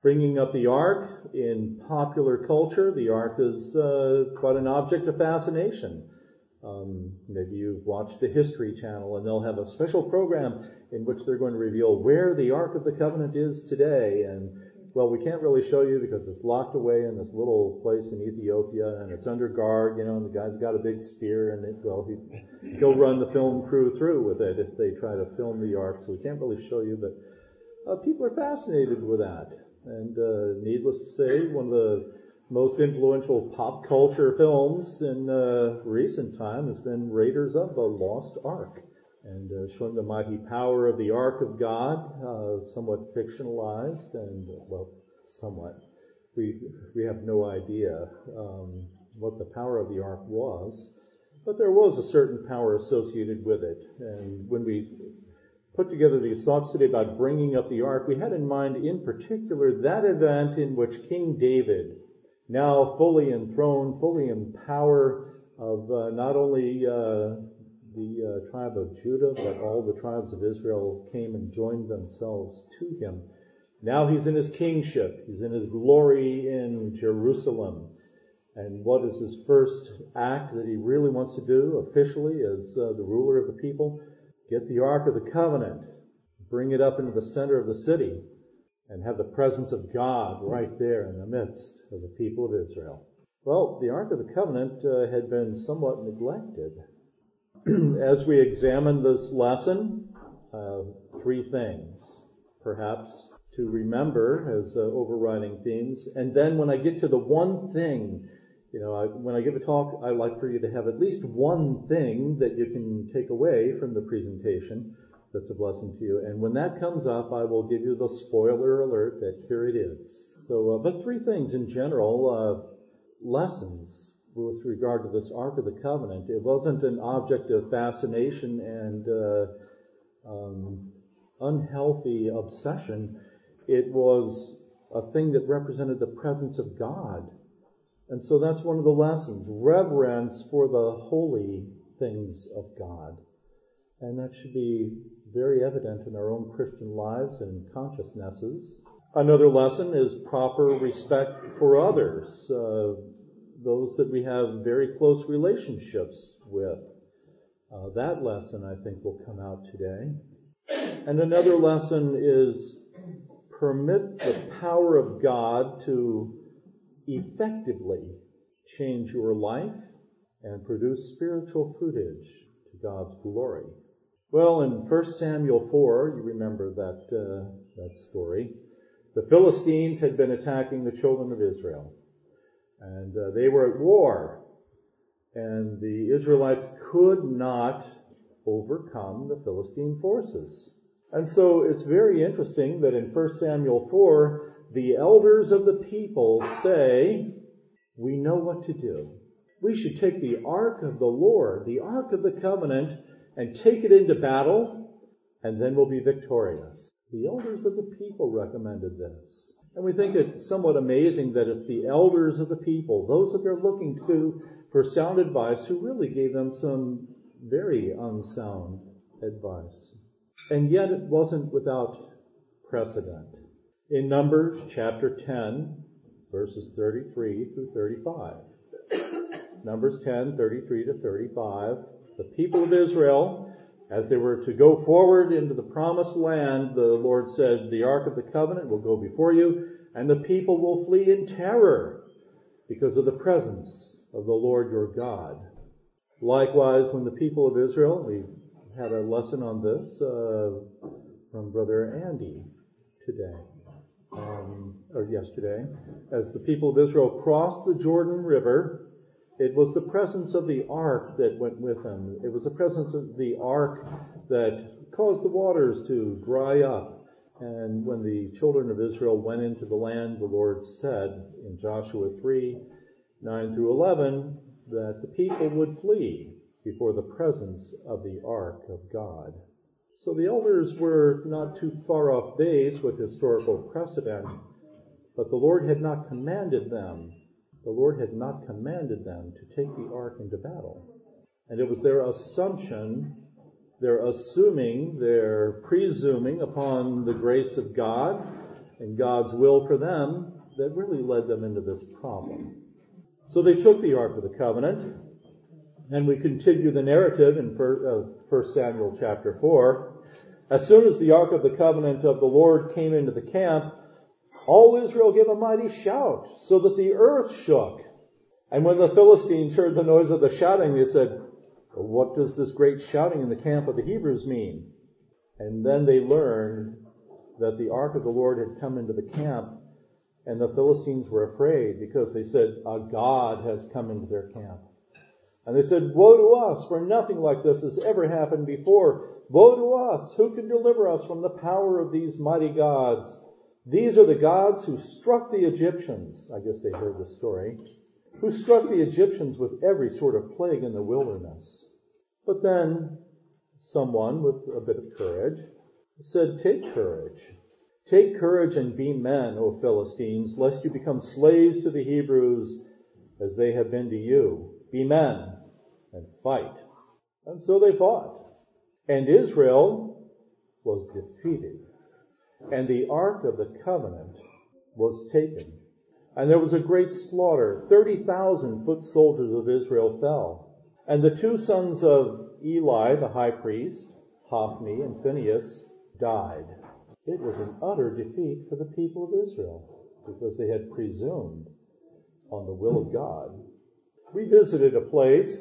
Bringing up the ark in popular culture, the ark is quite an object of fascination. Maybe you've watched the History Channel, and they'll have a special program in which they're going to reveal where the Ark of the Covenant is today. And, well, we can't really show you because it's locked away in this little place in Ethiopia, and it's under guard, and the guy's got a big spear, and he'll run the film crew through with it if they try to film the Ark. So we can't really show you, but people are fascinated with that. And needless to say, one of the most influential pop culture films in recent time has been Raiders of the Lost Ark, and showing the mighty power of the Ark of God, somewhat fictionalized, and somewhat. We have no idea what the power of the Ark was, but there was a certain power associated with it. And when we put together these thoughts today about bringing up the Ark, we had in mind in particular that event in which King David, now fully enthroned, fully in power of not only the tribe of Judah, but all the tribes of Israel came and joined themselves to him. Now he's in his kingship. He's in his glory in Jerusalem. And what is his first act that he really wants to do officially as the ruler of the people? Get the Ark of the Covenant, bring it up into the center of the city, and have the presence of God right there in the midst of the people of Israel. Well, the Ark of the Covenant had been somewhat neglected. As we examine this lesson, three things, perhaps, to remember as overriding themes. And then when I get to the one thing, when I give a talk, I like for you to have at least one thing that you can take away from the presentation that's a blessing to you. And when that comes up, I will give you the spoiler alert that here it is. So, but three things in general, lessons with regard to this Ark of the Covenant. It wasn't an object of fascination and unhealthy obsession. It was a thing that represented the presence of God. And so that's one of the lessons, reverence for the holy things of God. And that should be very evident in our own Christian lives and consciousnesses. Another lesson is proper respect for others, those that we have very close relationships with. That lesson, I think, will come out today. And another lesson is permit the power of God to effectively change your life and produce spiritual fruitage to God's glory. Well, in 1 Samuel 4, you remember that story. The Philistines had been attacking the children of Israel, and they were at war, and the Israelites could not overcome the Philistine forces. And so it's very interesting that in 1 Samuel 4, the elders of the people say, we know what to do. We should take the Ark of the Lord, the Ark of the Covenant, and take it into battle, and then we'll be victorious. The elders of the people recommended this. And we think it's somewhat amazing that it's the elders of the people, those that they're looking to for sound advice, who really gave them some very unsound advice. And yet it wasn't without precedent. In Numbers chapter 10, verses 33 through 35. Numbers 10, 33 to 35. The people of Israel, as they were to go forward into the promised land, the Lord said, the Ark of the Covenant will go before you, and the people will flee in terror because of the presence of the Lord your God. Likewise, when the people of Israel, we had a lesson on this from Brother Andy today. Or yesterday, as the people of Israel crossed the Jordan River, it was the presence of the ark that went with them. It was the presence of the ark that caused the waters to dry up. And when the children of Israel went into the land, the Lord said in Joshua 3, 9 through 11, that the people would flee before the presence of the ark of God. So the elders were not too far off base with historical precedent, but the Lord had not commanded them. The Lord had not commanded them to take the ark into battle. And it was their assumption, their presuming upon the grace of God and God's will for them that really led them into this problem. So they took the Ark of the Covenant, and we continue the narrative in 1 Samuel chapter 4. As soon as the Ark of the Covenant of the Lord came into the camp, all Israel gave a mighty shout, so that the earth shook. And when the Philistines heard the noise of the shouting, they said, "What does this great shouting in the camp of the Hebrews mean?" And then they learned that the Ark of the Lord had come into the camp, and the Philistines were afraid because they said, "A god has come into their camp." And they said, "Woe to us, for nothing like this has ever happened before. Woe to us, who can deliver us from the power of these mighty gods? These are the gods who struck the Egyptians." I guess they heard the story. "Who struck the Egyptians with every sort of plague in the wilderness." But then someone with a bit of courage said, "Take courage. Take courage and be men, O Philistines, lest you become slaves to the Hebrews as they have been to you. Be men and fight." And so they fought. And Israel was defeated. And the Ark of the Covenant was taken. And there was a great slaughter. 30,000 foot soldiers of Israel fell. And the two sons of Eli, the high priest, Hophni and Phinehas, died. It was an utter defeat for the people of Israel because they had presumed on the will of God. We visited a place,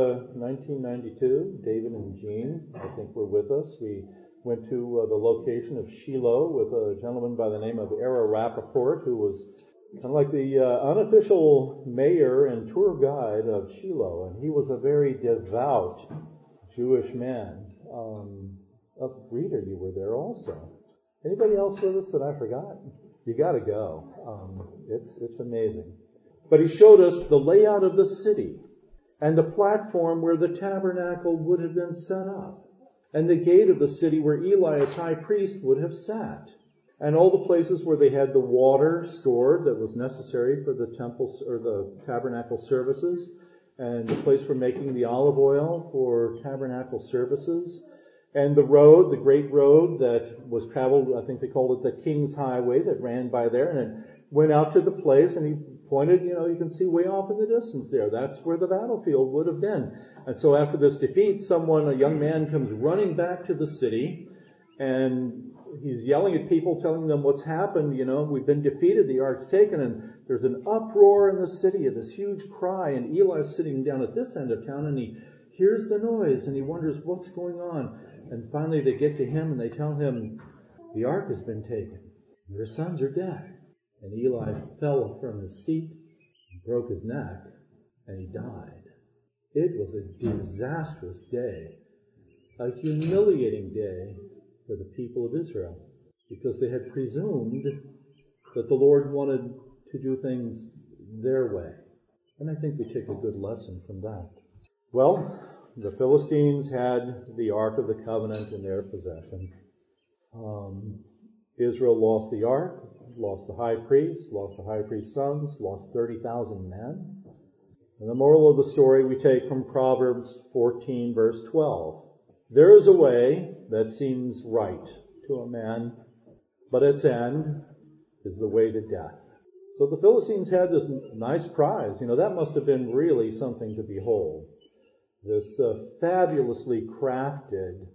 1992. David and Jean, I think, were with us. We went to the location of Shiloh with a gentleman by the name of Era Rappaport, who was kind of like the unofficial mayor and tour guide of Shiloh. And he was a very devout Jewish man. Rita, you were there also. Anybody else with us that I forgot? You got to go. It's amazing. But he showed us the layout of the city and the platform where the tabernacle would have been set up and the gate of the city where Eli as high priest would have sat and all the places where they had the water stored that was necessary for the temple or the tabernacle services and the place for making the olive oil for tabernacle services. And the road, the great road that was traveled, I think they called it the King's Highway, that ran by there, and it went out to the place, and he pointed, you can see way off in the distance there. That's where the battlefield would have been. And so after this defeat, a young man comes running back to the city, and he's yelling at people, telling them what's happened. We've been defeated, the ark's taken, and there's an uproar in the city, this huge cry, and Eli's sitting down at this end of town, and he hears the noise, and he wonders what's going on. And finally they get to him and they tell him, "The ark has been taken. Your sons are dead." And Eli fell from his seat, broke his neck, and he died. It was a disastrous day, a humiliating day for the people of Israel, because they had presumed that the Lord wanted to do things their way. And I think we take a good lesson from that. Well, the Philistines had the Ark of the Covenant in their possession. Israel lost the Ark, lost the high priest, lost the high priest's sons, lost 30,000 men. And the moral of the story we take from Proverbs 14, verse 12. "There is a way that seems right to a man, but its end is the way to death." So the Philistines had this nice prize. That must have been really something to behold. This fabulously crafted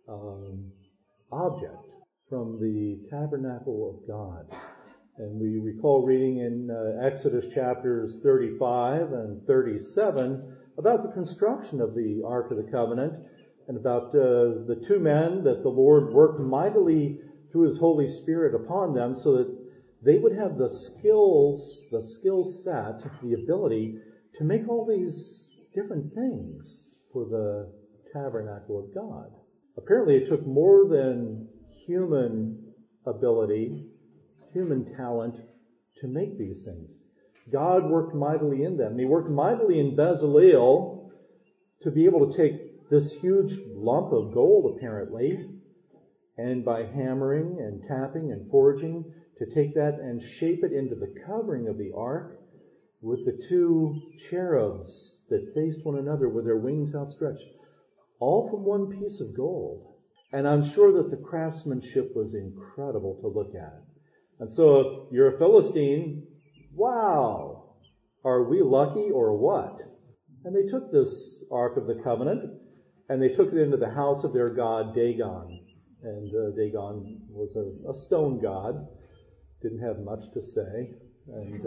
object from the tabernacle of God. And we recall reading in Exodus chapters 35 and 37 about the construction of the Ark of the Covenant and about the two men that the Lord worked mightily through His Holy Spirit upon them so that they would have the skill set, the ability to make all these different things for the tabernacle of God. Apparently it took more than human ability, human talent to make these things. God worked mightily in them. He worked mightily in Bezalel to be able to take this huge lump of gold, apparently, and by hammering and tapping and forging, to take that and shape it into the covering of the ark with the two cherubs that faced one another with their wings outstretched, all from one piece of gold. And I'm sure that the craftsmanship was incredible to look at. And so if you're a Philistine, wow, are we lucky or what? And they took this Ark of the Covenant and they took it into the house of their god Dagon. And Dagon was a stone god, didn't have much to say. And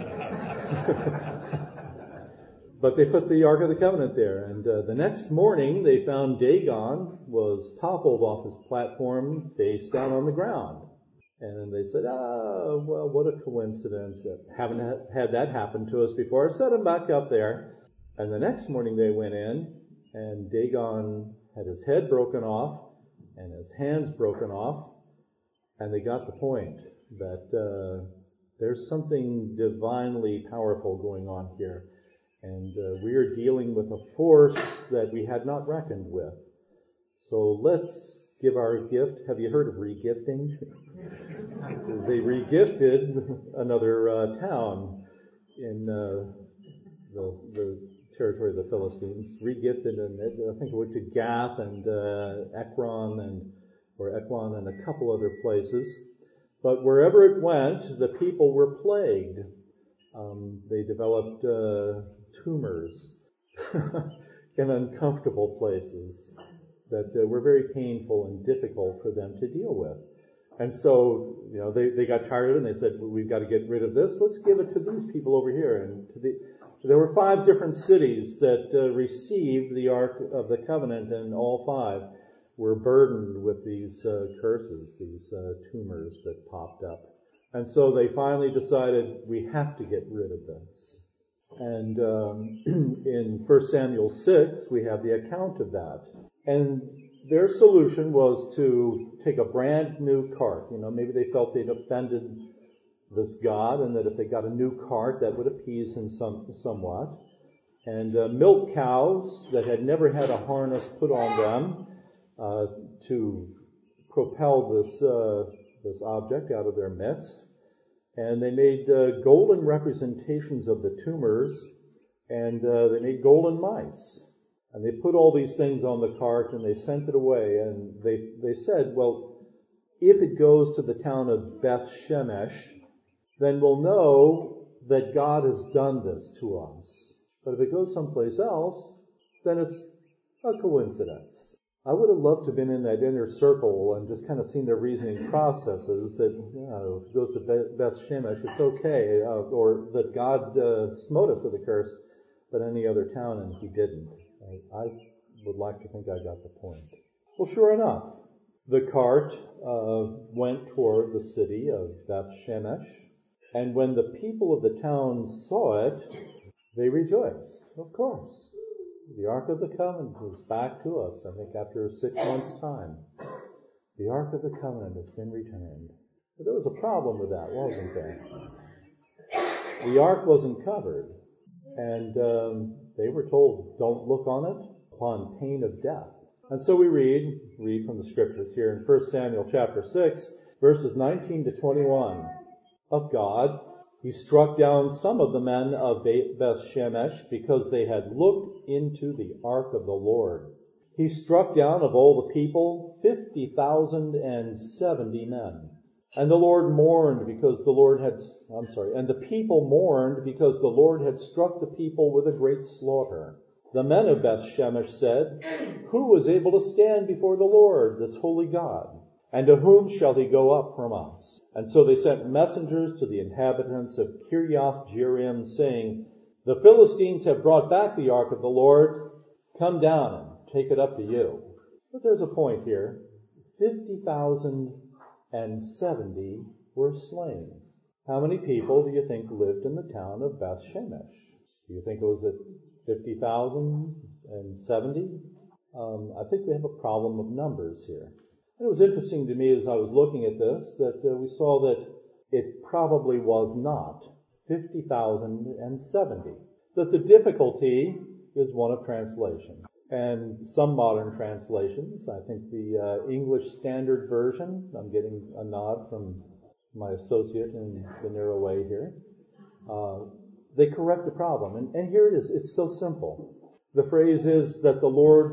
but they put the Ark of the Covenant there. And the next morning they found Dagon was toppled off his platform, face down on the ground. And they said, well, what a coincidence. Haven't had that happen to us before. Set him back up there. And the next morning they went in, and Dagon had his head broken off and his hands broken off. And they got the point that there's something divinely powerful going on here. And we are dealing with a force that we had not reckoned with. So let's give our gift. Have you heard of regifting? They regifted another town in the territory of the Philistines. Regifted, and I think it went to Gath and Eklon and a couple other places. But wherever it went, the people were plagued. They developed tumors in uncomfortable places that were very painful and difficult for them to deal with. And so, they got tired of it and they said, well, we've got to get rid of this. Let's give it to these people over here. And so there were 5 different cities that received the Ark of the Covenant, and all 5 were burdened with these curses, these tumors that popped up. And so they finally decided, we have to get rid of this. And in 1 Samuel 6, we have the account of that. And their solution was to take a brand new cart. Maybe they felt they'd offended this God, and that if they got a new cart, that would appease him somewhat. And milk cows that had never had a harness put on them to propel this object out of their midst. And they made golden representations of the tumors, and they made golden mice. And they put all these things on the cart, and they sent it away. And they said, well, if it goes to the town of Beth Shemesh, then we'll know that God has done this to us. But if it goes someplace else, then it's a coincidence. I would have loved to have been in that inner circle and just kind of seen their reasoning processes that, if it goes to Beth Shemesh, it's okay, or that God smote us with a curse, but any other town, and he didn't. I would like to think I got the point. Well, sure enough, the cart went toward the city of Beth Shemesh, and when the people of the town saw it, they rejoiced, of course. The Ark of the Covenant is back to us, I think, after 6 months' time. The Ark of the Covenant has been returned. But there was a problem with that, wasn't there? The Ark wasn't covered, and they were told, don't look on it upon pain of death. And so we read from the Scriptures here in 1 Samuel chapter 6, verses 19 to 21. Of God, he struck down some of the men of Beth Shemesh because they had looked into the ark of the Lord. He struck down of all the people 50,070 men. And the Lord mourned because the Lord had, and the people mourned because the Lord had struck the people with a great slaughter. The men of Beth Shemesh said, who is able to stand before the Lord, this holy God? And to whom shall he go up from us? And so they sent messengers to the inhabitants of Kiriath Jearim, saying, the Philistines have brought back the ark of the Lord. Come down and take it up to you. But there's a point here. 50,070 were slain. How many people do you think lived in the town of Beth Shemesh? Do you think it was at 50,070? I think we have a problem of numbers here. It was interesting to me as I was looking at this that we saw that it probably was not 50,070. That the difficulty is one of translation. And some modern translations, I think the English Standard Version, I'm getting a nod from my associate in the narrow way here, they correct the problem. And here it is. It's so simple. The phrase is that the Lord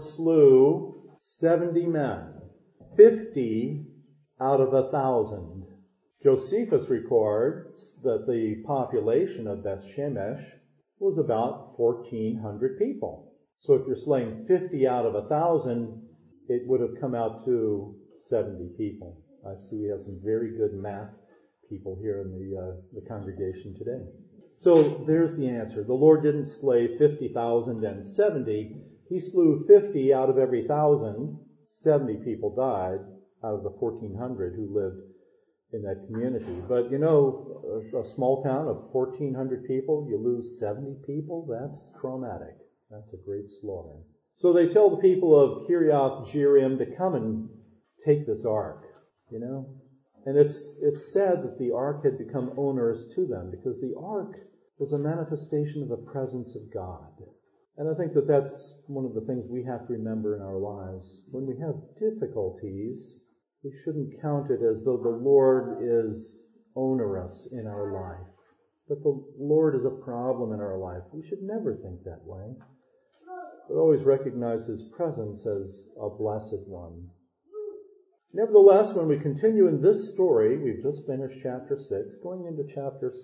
slew 70 men. 50 out of 1,000 Josephus records that the population of Beth Shemesh was about 1,400 people. So if you're slaying 50 out of 1,000, it would have come out to 70 people. I see we have some very good math people here in the congregation today. So there's the answer. The Lord didn't slay 50,000 and 70. He slew 50 out of every 1,000. 70 people died out of the 1,400 who lived in that community. But you know, a small town of 1,400 people, you lose 70 people, that's traumatic. That's a great slaughter. So they tell the people of Kiriath Jearim to come and take this ark, you know. And it's sad that the ark had become onerous to them, because the ark was a manifestation of the presence of God. And I think that that's one of the things we have to remember in our lives. When we have difficulties, we shouldn't count it as though the Lord is onerous in our life, that the Lord is a problem in our life. We should never think that way, but always recognize His presence as a blessed one. Nevertheless, when we continue in this story, we've just finished chapter 6, going into chapter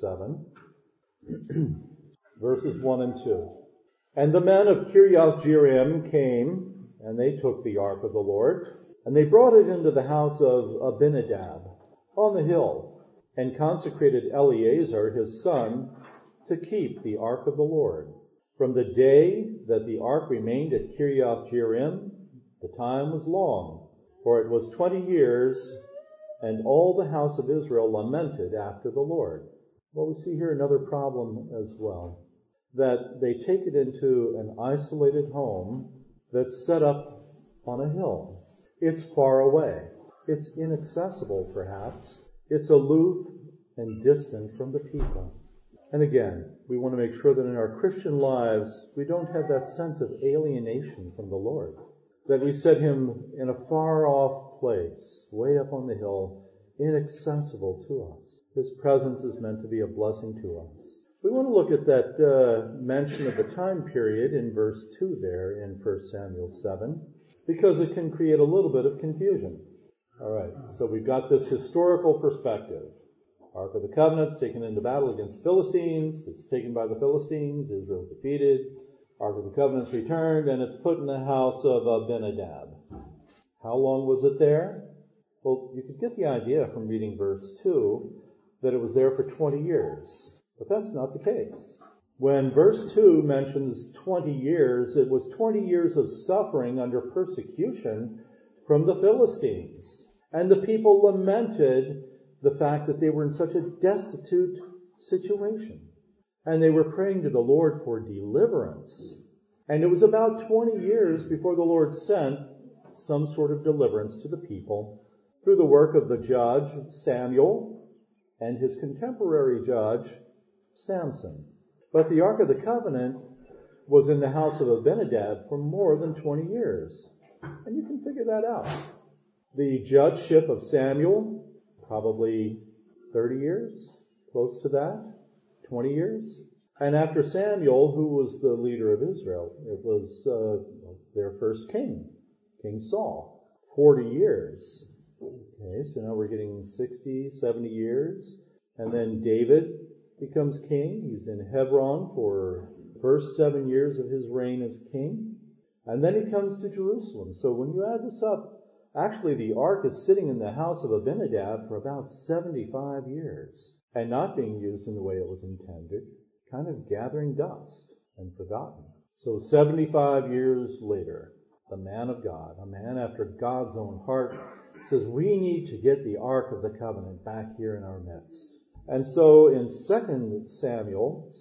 7, verses 1 and 2. And the men of Kiriath Jearim came, and they took the ark of the Lord, and they brought it into the house of Abinadab on the hill, and consecrated Eleazar his son to keep the ark of the Lord. From the day that the ark remained at Kiriath Jearim, the time was long, for it was 20 years, and all the house of Israel lamented after the Lord. Well, we see here another problem as well, that they take it into an isolated home that's set up on a hill. It's far away. It's inaccessible, perhaps. It's aloof and distant from the people. And again, we want to make sure that in our Christian lives, we don't have that sense of alienation from the Lord, that we set Him in a far-off place, way up on the hill, inaccessible to us. His presence is meant to be a blessing to us. We want to look at that mention of the time period in verse 2 there in 1 Samuel 7, because it can create a little bit of confusion. All right, so we've got this historical perspective. Ark of the Covenant's taken into battle against Philistines. It's taken by the Philistines. Israel's defeated. Ark of the Covenant's returned, and it's put in the house of Abinadab. How long was it there? Well, you could get the idea from reading verse 2 that it was there for 20 years. But that's not the case. When verse 2 mentions 20 years, it was 20 years of suffering under persecution from the Philistines. And the people lamented the fact that they were in such a destitute situation. And they were praying to the Lord for deliverance. And it was about 20 years before the Lord sent some sort of deliverance to the people through the work of the judge Samuel and his contemporary judge Samson. But the Ark of the Covenant was in the house of Abinadab for more than 20 years. And you can figure that out. The judgeship of Samuel, probably 30 years, close to that, 20 years. And after Samuel, who was the leader of Israel? It was their first king, King Saul, 40 years. Okay, so now we're getting 60, 70 years. And then David becomes king. He's in Hebron for the first 7 years of his reign as king. And then he comes to Jerusalem. So when you add this up, actually the ark is sitting in the house of Abinadab for about 75 years and not being used in the way it was intended, kind of gathering dust and forgotten. So 75 years later, the man of God, a man after God's own heart, says we need to get the Ark of the Covenant back here in our midst. And so in 2 Samuel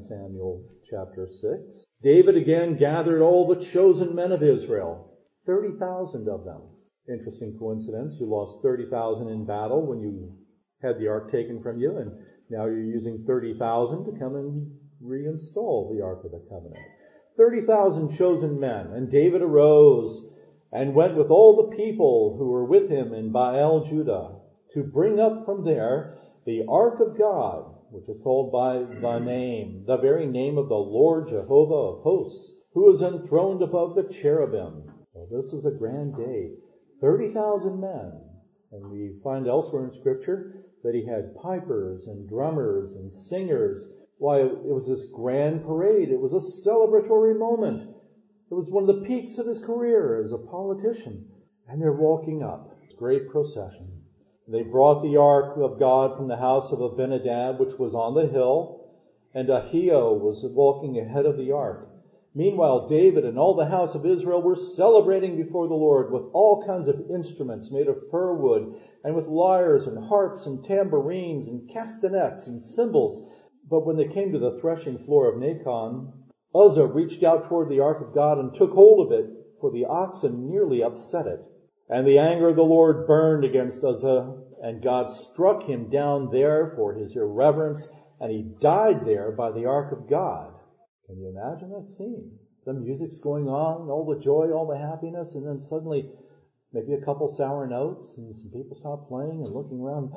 chapter 6, David again gathered all the chosen men of Israel, 30,000 of them. Interesting coincidence. You lost 30,000 in battle when you had the ark taken from you, and now you're using 30,000 to come and reinstall the Ark of the Covenant. 30,000 chosen men. And David arose and went with all the people who were with him in Baal Judah to bring up from there the Ark of God, which is called by the name, the very name of the Lord Jehovah of hosts, who is enthroned above the cherubim. Well, this was a grand day. 30,000 men. And we find elsewhere in Scripture that he had pipers and drummers and singers. Why, it was this grand parade. It was a celebratory moment. It was one of the peaks of his career as a politician. And they're walking up. Great procession. They brought the ark of God from the house of Abinadab, which was on the hill, and Ahio was walking ahead of the ark. Meanwhile, David and all the house of Israel were celebrating before the Lord with all kinds of instruments made of fir wood, and with lyres and harps and tambourines and castanets and cymbals. But when they came to the threshing floor of Nacon, Uzzah reached out toward the ark of God and took hold of it, for the oxen nearly upset it. And the anger of the Lord burned against Uzzah, and God struck him down there for his irreverence, and he died there by the ark of God. Can you imagine that scene? The music's going on, all the joy, all the happiness, and then suddenly maybe a couple sour notes, and some people stop playing and looking around.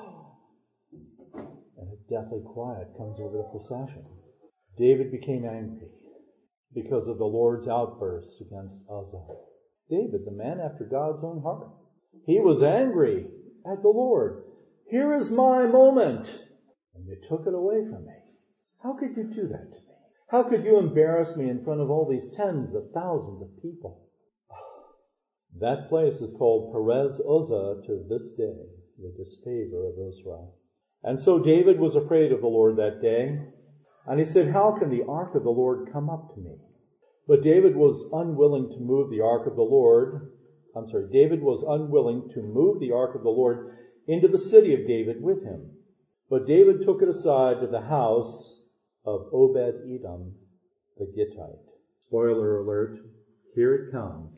And a deathly quiet comes over the procession. David became angry because of the Lord's outburst against Uzzah. David, the man after God's own heart. He was angry at the Lord. Here is my moment, and you took it away from me. How could you do that to me? How could you embarrass me in front of all these tens of thousands of people? That place is called Perez Uzzah to this day, the disfavor of Israel. And so David was afraid of the Lord that day, and he said, how can the ark of the Lord come up to me? But David was unwilling to move the ark of the Lord. David was unwilling to move the ark of the Lord into the city of David with him. But David took it aside to the house of Obed-Edom the Gittite. Spoiler alert, here it comes.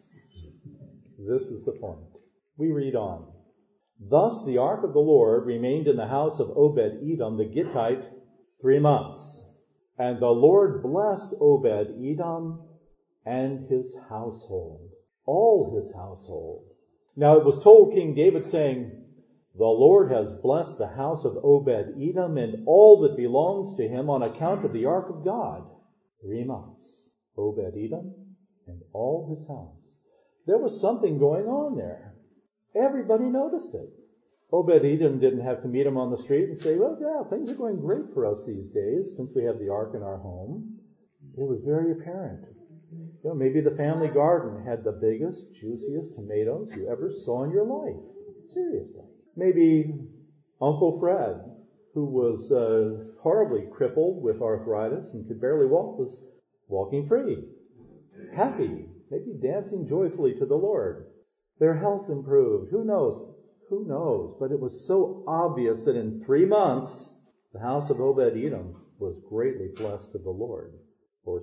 This is the point. We read on. Thus the ark of the Lord remained in the house of Obed-Edom the Gittite 3 months. And the Lord blessed Obed-Edom and his household, all his household. Now it was told King David, saying, the Lord has blessed the house of Obed-Edom and all that belongs to him on account of the ark of God. 3 months. Obed-Edom and all his house. There was something going on there. Everybody noticed it. Obed-Edom didn't have to meet him on the street and say, well, yeah, things are going great for us these days since we have the ark in our home. It was very apparent. Maybe the family garden had the biggest, juiciest tomatoes you ever saw in your life. Seriously. Maybe Uncle Fred, who was horribly crippled with arthritis and could barely walk, was walking free, happy, maybe dancing joyfully to the Lord. Their health improved. Who knows? Who knows? But it was so obvious that in 3 months, the house of Obed-Edom was greatly blessed of the Lord. For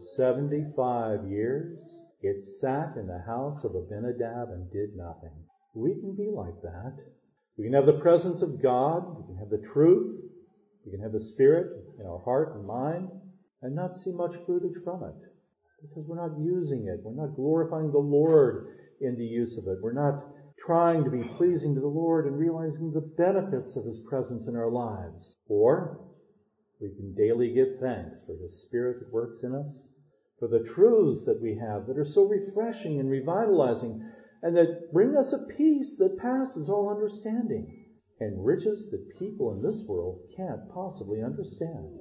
75 years, it sat in the house of Abinadab and did nothing. We can be like that. We can have the presence of God, we can have the truth, we can have the Spirit in our heart and mind, and not see much fruitage from it. Because we're not using it. We're not glorifying the Lord in the use of it. We're not trying to be pleasing to the Lord and realizing the benefits of His presence in our lives. Or we can daily give thanks for His Spirit that works in us, for the truths that we have that are so refreshing and revitalizing, and that bring us a peace that passes all understanding, and riches that people in this world can't possibly understand.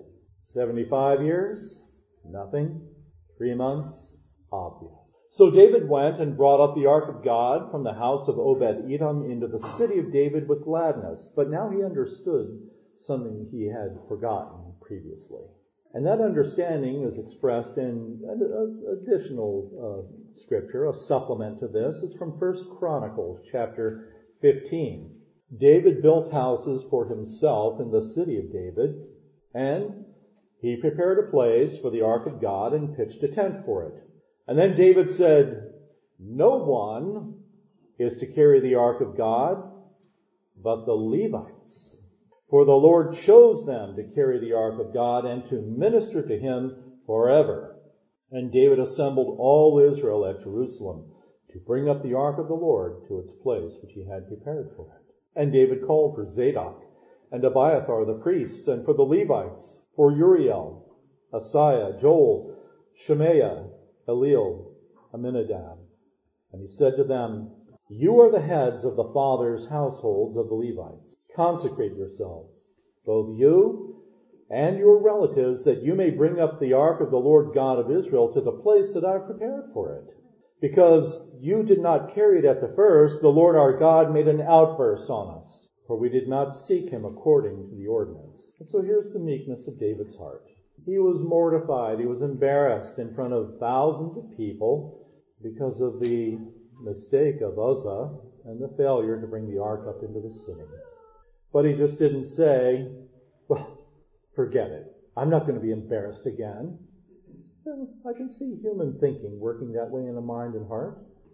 75 years, nothing. 3 months, obvious. So David went and brought up the ark of God from the house of Obed-Edom into the city of David with gladness. But now he understood something he had forgotten previously. And that understanding is expressed in an additional scripture, a supplement to this. It's from 1 Chronicles chapter 15. David built houses for himself in the city of David, and he prepared a place for the ark of God and pitched a tent for it. And then David said, no one is to carry the ark of God but the Levites. For the Lord chose them to carry the ark of God and to minister to him forever. And David assembled all Israel at Jerusalem to bring up the ark of the Lord to its place which he had prepared for it. And David called for Zadok and Abiathar the priests, and for the Levites, for Uriel, Asaiah, Joel, Shemaiah, Eliel, Aminadab. And he said to them, you are the heads of the fathers' households of the Levites. consecrate yourselves, both you and your relatives, that you may bring up the ark of the Lord God of Israel to the place that I have prepared for it. Because you did not carry it at the first, the Lord our God made an outburst on us, for we did not seek him according to the ordinance. And so here's the meekness of David's heart. He was mortified, he was embarrassed in front of thousands of people because of the mistake of Uzzah and the failure to bring the ark up into the city. But he just didn't say, well, forget it. I'm not going to be embarrassed again. I can see human thinking working that way in a mind and heart.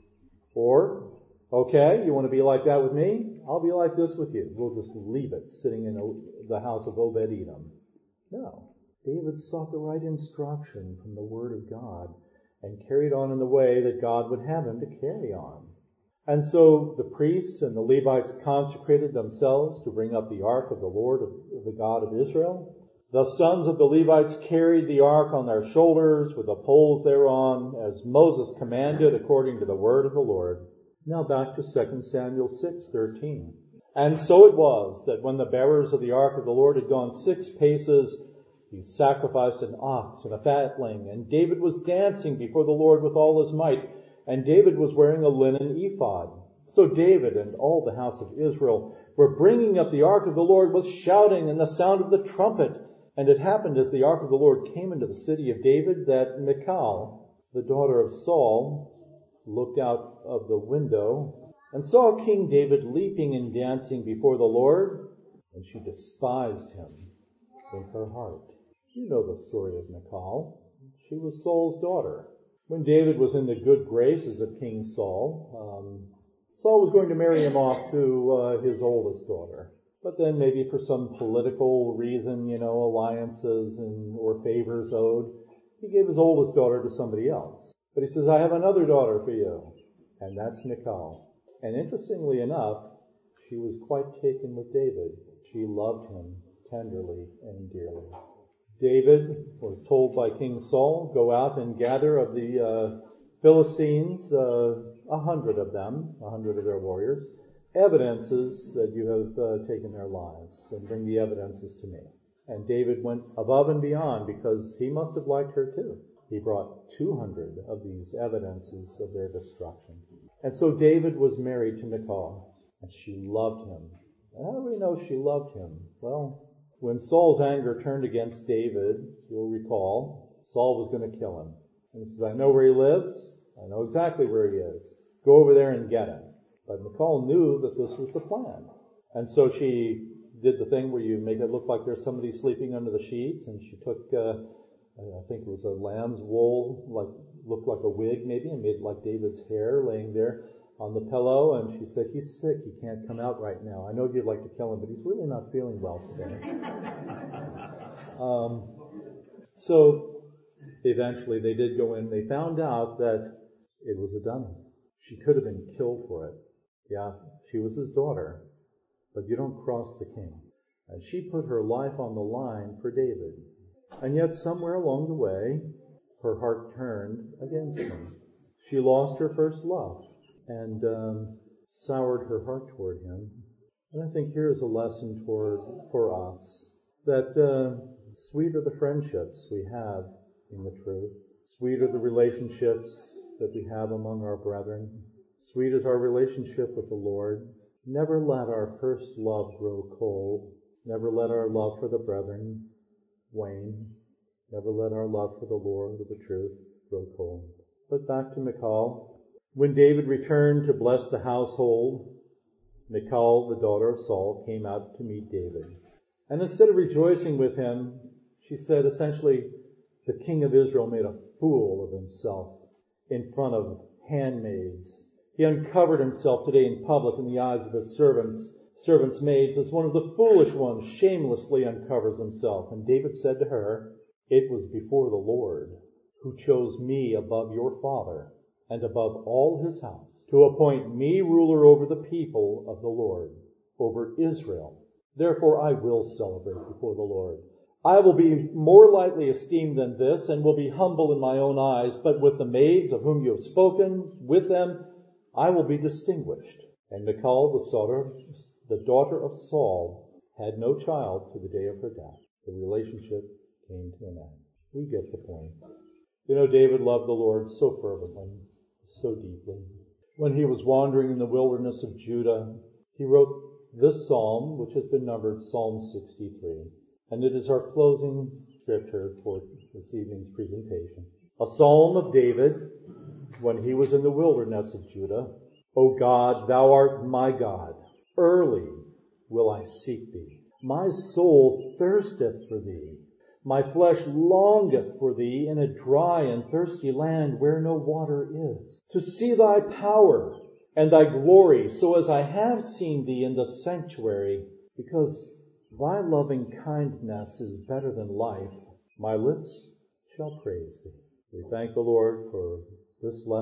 Or, okay, you want to be like that with me? I'll be like this with you. We'll just leave it sitting in the house of Obed-Edom. No. David sought the right instruction from the Word of God and carried on in the way that God would have him to carry on. And so the priests and the Levites consecrated themselves to bring up the ark of the Lord, of the God of Israel. The sons of the Levites carried the ark on their shoulders with the poles thereon, as Moses commanded according to the word of the Lord. Now back to 2 Samuel 6:13. And so it was that when the bearers of the ark of the Lord had gone 6 paces, he sacrificed an ox and a fatling, and David was dancing before the Lord with all his might, and David was wearing a linen ephod. So David and all the house of Israel were bringing up the ark of the Lord with shouting and the sound of the trumpet. And it happened as the ark of the Lord came into the city of David that Michal, the daughter of Saul, looked out of the window and saw King David leaping and dancing before the Lord, and she despised him in her heart. You know the story of Michal. She was Saul's daughter. When David was in the good graces of King Saul, Saul was going to marry him off to his oldest daughter. But then maybe for some political reason, alliances or favors owed, he gave his oldest daughter to somebody else. But he says, I have another daughter for you, and that's Michal. And interestingly enough, she was quite taken with David. She loved him tenderly and dearly. David was told by King Saul, go out and gather of the Philistines, 100 of them, 100 of their warriors, evidences that you have taken their lives, and bring the evidences to me. And David went above and beyond because he must have liked her too. He brought 200 of these evidences of their destruction. And so David was married to Michal, and she loved him. And how do we know she loved him? Well, when Saul's anger turned against David, you'll recall, Saul was going to kill him. And he says, I know where he lives. I know exactly where he is. Go over there and get him. But Michal knew that this was the plan. And so she did the thing where you make it look like there's somebody sleeping under the sheets, and she took, I think it was a lamb's wool, looked like a wig maybe, and made it like David's hair laying there on the pillow, and she said, he's sick, he can't come out right now. I know you'd like to kill him, but he's really not feeling well today. So eventually they did go in, they found out that it was a dummy. She could have been killed for it. Yeah, she was his daughter, but you don't cross the king. And she put her life on the line for David. And yet somewhere along the way, her heart turned against him. She lost her first love and soured her heart toward him. And I think here's a lesson for us, that sweet are the friendships we have in the truth. Sweet are the relationships that we have among our brethren. Sweet is our relationship with the Lord. Never let our first love grow cold. Never let our love for the brethren wane. Never let our love for the Lord or the truth grow cold. But back to Michal. When David returned to bless the household, Michal, the daughter of Saul, came out to meet David. And instead of rejoicing with him, she said essentially, the king of Israel made a fool of himself in front of handmaids. He uncovered himself today in public in the eyes of his servants' maids, as one of the foolish ones shamelessly uncovers himself. And David said to her, it was before the Lord who chose me above your father and above all his house to appoint me ruler over the people of the Lord, over Israel. Therefore I will celebrate before the Lord. I will be more lightly esteemed than this, and will be humble in my own eyes, but with the maids of whom you have spoken, with them I will be distinguished. And Michal, the daughter of Saul, had no child to the day of her death. The relationship came to an end. We get the point. You know, David loved the Lord so fervently, so deeply. When he was wandering in the wilderness of Judah, he wrote this psalm, which has been numbered Psalm 63. And it is our closing scripture for this evening's presentation. A psalm of David when he was in the wilderness of Judah. O God, thou art my God. Early will I seek thee. My soul thirsteth for thee. My flesh longeth for thee in a dry and thirsty land where no water is, to see thy power and thy glory, so as I have seen thee in the sanctuary, because thy loving kindness is better than life. My lips shall praise thee. We thank the Lord for this lesson.